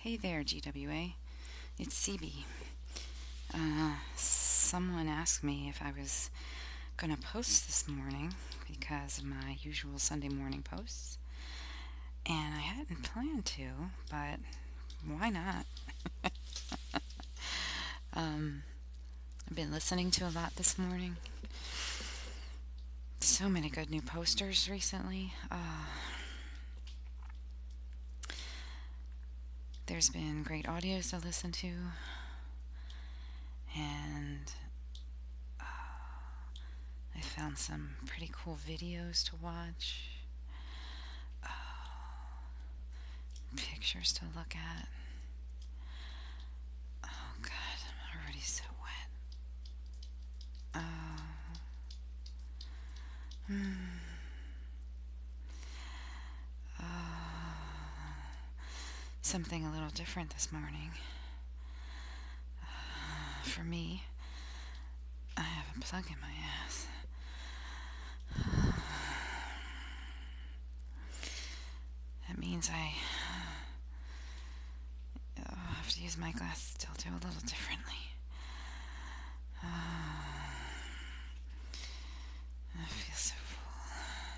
Hey there, GWA. It's CB. Someone asked me if I was going to post this morning because of my usual Sunday morning posts. And I hadn't planned to, but why not? I've been listening to a lot this morning. So many good new posters recently. There's been great audios to listen to. And I found some pretty cool videos to watch. Pictures to look at. Oh God, I'm already so wet. Something a little different this morning. For me, I have a plug in my ass. That means I have to use my glass dildo a little differently. I feel so full.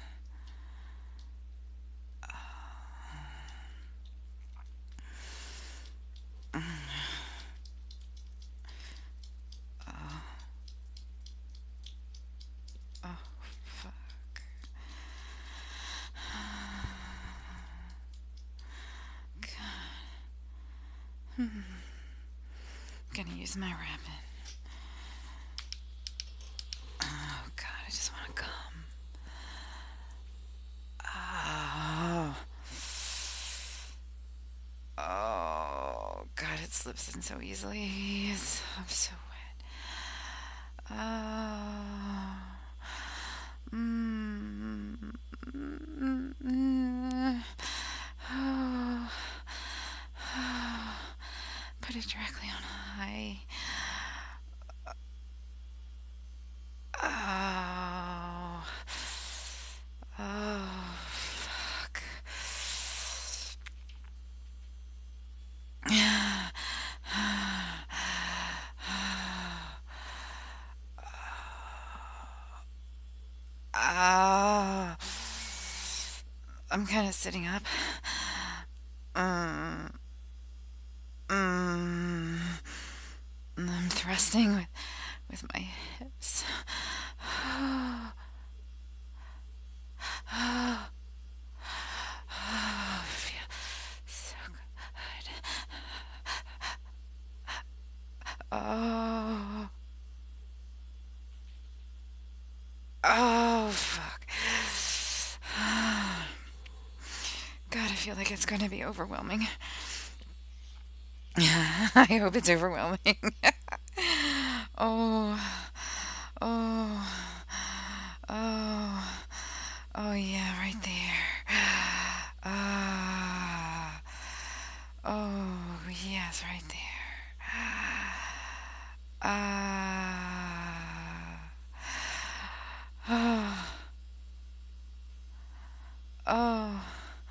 Oh, fuck. God. I'm gonna use my rabbit. Oh, God, I just want to come. Oh, God, it slips in so easily. I'm so wet. Put it directly on high. Oh, fuck. I'm kind of sitting up. I'm thrusting with my hips. Feel so good. Oh, fuck. God, I feel like it's going to be overwhelming. I hope it's overwhelming. Oh, oh, oh, oh, yeah, right there. Oh, yes, right there. Oh, oh,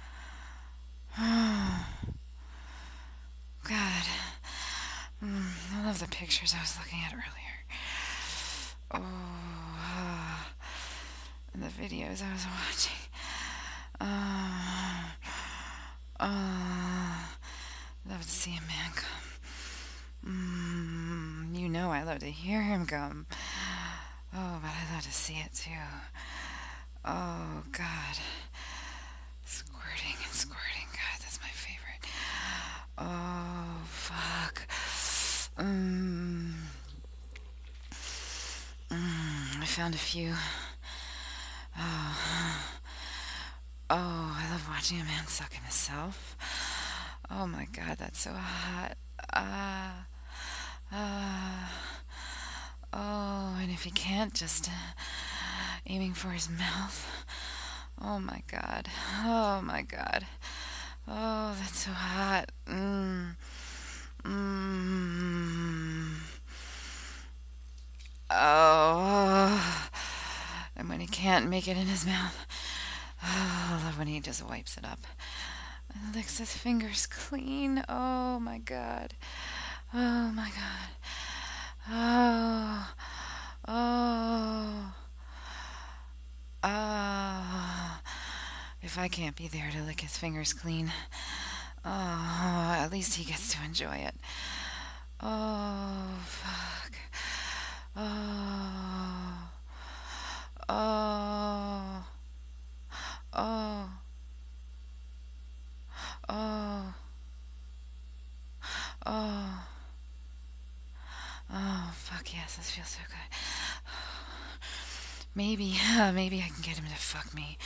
oh, God. I love the pictures I was looking at earlier. Oh, and the videos I was watching. Love to see a man come. You know I love to hear him come. Oh, but I love to see it too. Oh, God. Squirting and squirting. God, that's my favorite. Oh, fuck. I found a few. Oh, I love watching a man suck himself. Oh my God, that's so hot. Oh, and if he can't, just aiming for his mouth. Oh my God. Oh my God. Oh, that's so hot. Oh. And when he can't make it in his mouth, oh, I love when he just wipes it up. A licks his fingers clean. Oh my God. Oh my God. Oh. Oh. Oh. If I can't be there to lick his fingers clean, oh, at least he gets to enjoy it. Oh, fuck. Oh. Oh. Oh. Oh. Oh. Oh, fuck yes, this feels so good. Maybe I can get him to fuck me.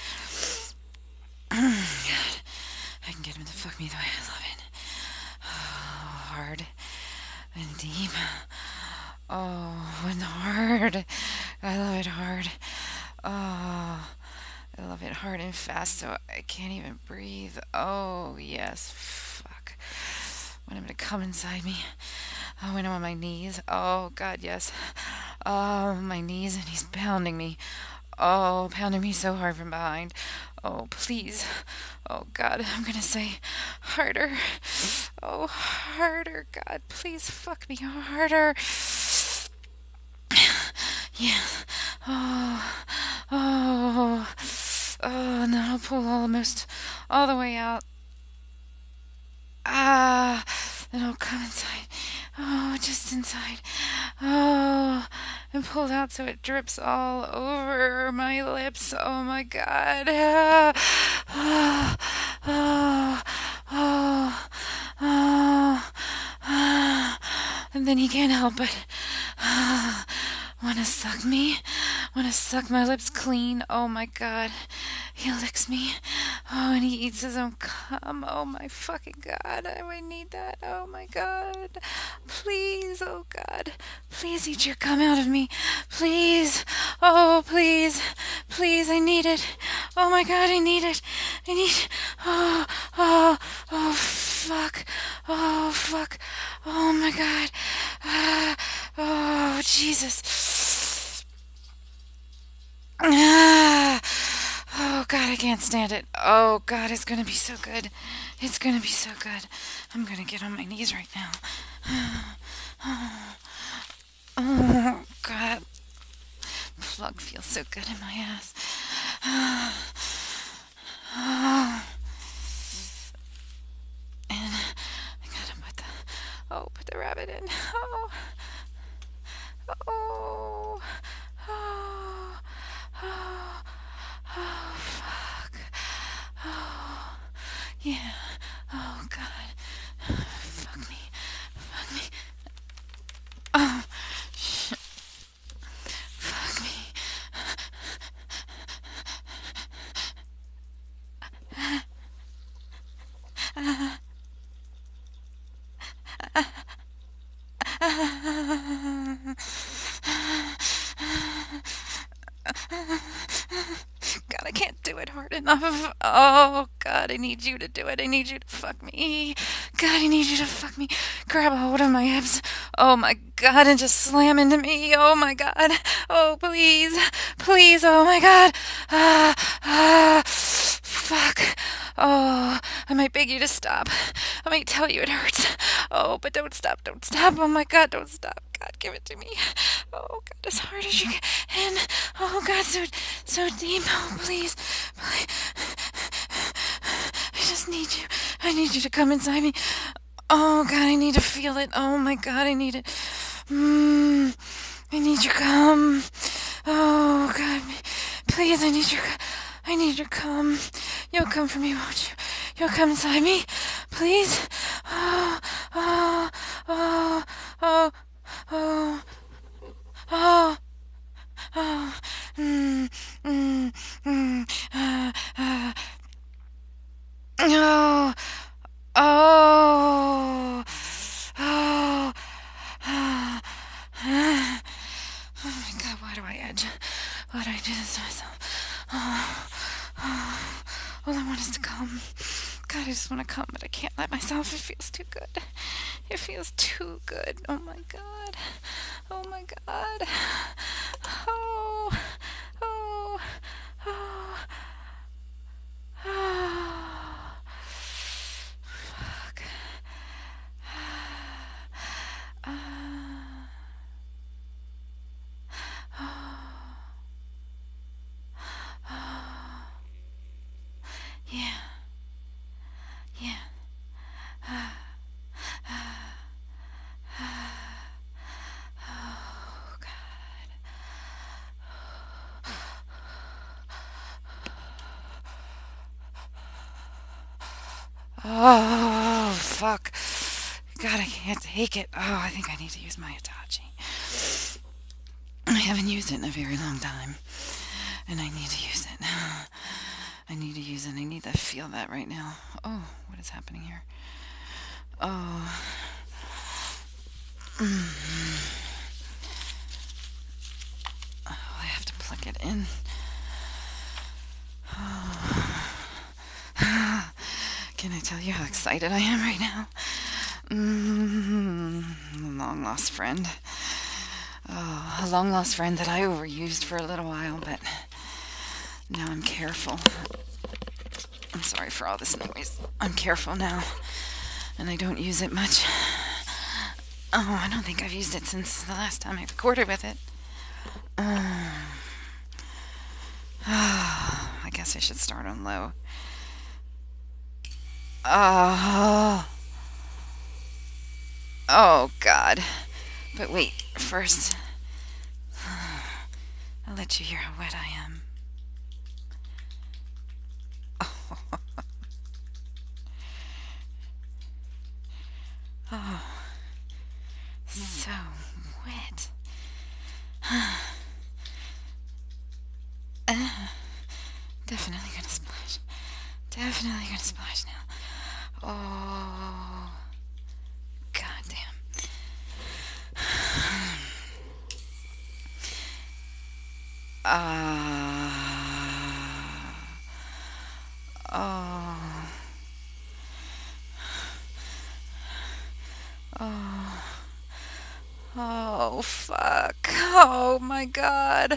God, I can get him to fuck me the way I love it. Oh, hard and deep. Oh, and hard. I love it hard. Oh, I love it hard and fast so I can't even breathe. Oh, yes. Fuck. Want him to come inside me. Oh, when I'm on my knees. Oh, God, yes. Oh, my knees, and he's pounding me. Oh, pounding me so hard from behind. Oh, please. Oh, God, I'm gonna say harder. Oh, harder. God, please fuck me harder. Yeah. Oh, oh, oh, and then I'll pull almost all the way out. Ah, then I'll come inside. Oh, just inside. Oh, and pulled out so it drips all over my lips. Oh my God. Ah, oh, oh, oh, oh. And then he can't help but want to suck me, want to suck my lips clean. Oh my God. He licks me. Oh, and he eats his own cum. Oh my fucking God. I need that. Oh my God. Please, oh God. Please eat your cum out of me. Please. Oh, please. Please, I need it. Oh my God, I need it. I need. Oh, oh, oh, fuck. Oh, fuck. Oh my God. Oh, Jesus. Ah. Oh God, I can't stand it. Oh God, it's gonna be so good. It's gonna be so good. I'm gonna get on my knees right now. Oh God, plug feels so good in my ass. Oh. And I gotta put the rabbit in. Oh, oh, oh, oh, oh, fuck. Oh, yeah. Oh God. Fuck me. Fuck me. Oh, shit. Fuck me. God, I can't do it hard enough. Oh, God, I need you to do it. I need you to fuck me. God, I need you to fuck me. Grab a hold of my hips. Oh, my God, and just slam into me. Oh, my God. Oh, please. Please. Oh, my God. Fuck. Oh, I might beg you to stop. I might tell you it hurts. Oh, but don't stop. Don't stop. Oh, my God, don't stop. God, give it to me. Oh, God, as hard as you can. Oh, God, so deep. Oh, please. Please. I just need you. I need you to come inside me. Oh, God, I need to feel it. Oh, my God, I need it. I need your cum. Oh, God, please, I need your I need your cum. You'll come for me, won't you? You'll come inside me, please. Oh, oh, oh, oh, oh, oh, oh. Mm, mm, mm, oh, oh, oh, oh. Oh my God, why do I edge? Why do I do this to myself? Oh, oh, all I want is to come. God, I just want to come, but I can't let myself. It feels too good. It feels too good. Oh my God. Oh my God. Oh, oh, oh, oh. Oh, fuck. God, I can't take it. Oh, I think I need to use my Hitachi. I haven't used it in a very long time, and I need to use it. I need to use it. I need to feel that right now. Oh, what is happening here? Oh. Oh, I have to plug it in. Oh. Can I tell you how excited I am right now? A long lost friend. Oh, a long lost friend that I overused for a little while, but now I'm careful. I'm sorry for all this noise. I'm careful now, and I don't use it much. Oh, I don't think I've used it since the last time I recorded with it. I guess I should start on low. Oh, God. But wait, first, I'll let you hear how wet I am. Oh, so wet. Definitely gonna splash. Definitely gonna splash now. Oh, goddamn. Oh. Oh. Oh, fuck. Oh, my God.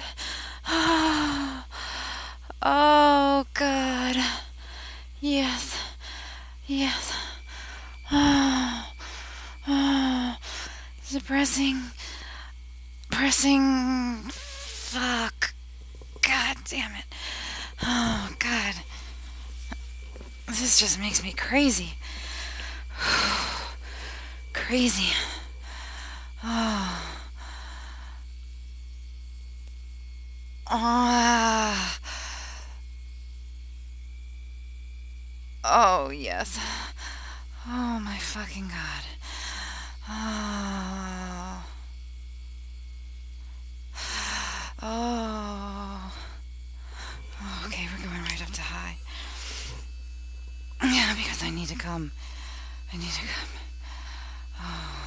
Oh, God. Yes. Yes. Oh. Oh. Suppressing. Pressing. Fuck. God damn it. Oh, God. This just makes me crazy. Crazy. Oh. Oh. Oh, yes. Oh, my fucking God. Oh. Oh. Okay, we're going right up to high. Yeah, because I need to come. I need to come. Oh.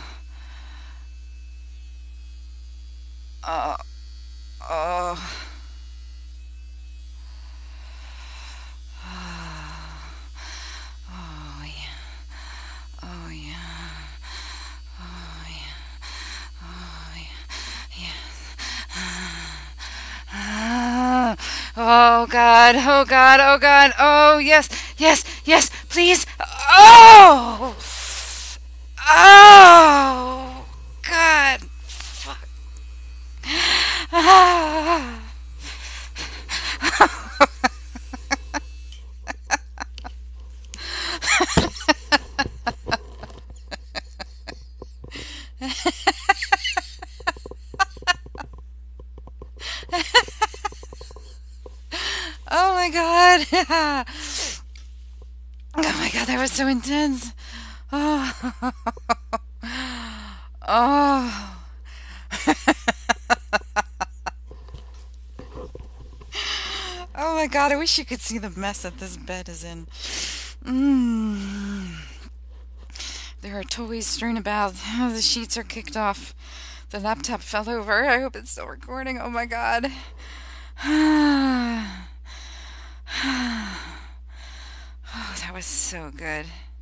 Oh. Oh. Oh, yeah. Oh, yeah. Oh, yeah. Oh, yeah. Yes. Oh, God. Oh, God. Oh, God. Oh, yes. Yes. Yes. Please. Oh. Oh. God. Fuck. Ah. Oh my God. Oh my God, that was so intense. Oh. Oh. Oh my God, I wish you could see the mess that this bed is in. There are toys strewn about. The sheets are kicked off. The laptop fell over. I hope it's still recording. Oh my God. Oh, that was so good.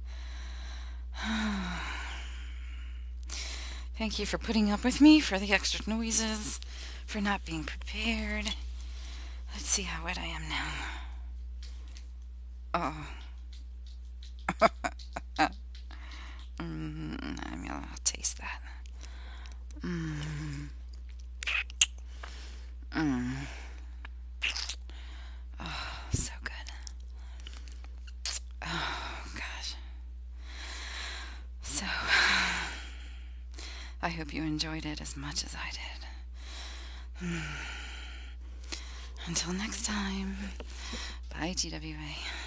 Thank you for putting up with me, for the extra noises, for not being prepared. Let's see how wet I am now. Oh. I'll taste that. Oh, so good. Oh, gosh. So, I hope you enjoyed it as much as I did. Until next time, bye, GWA.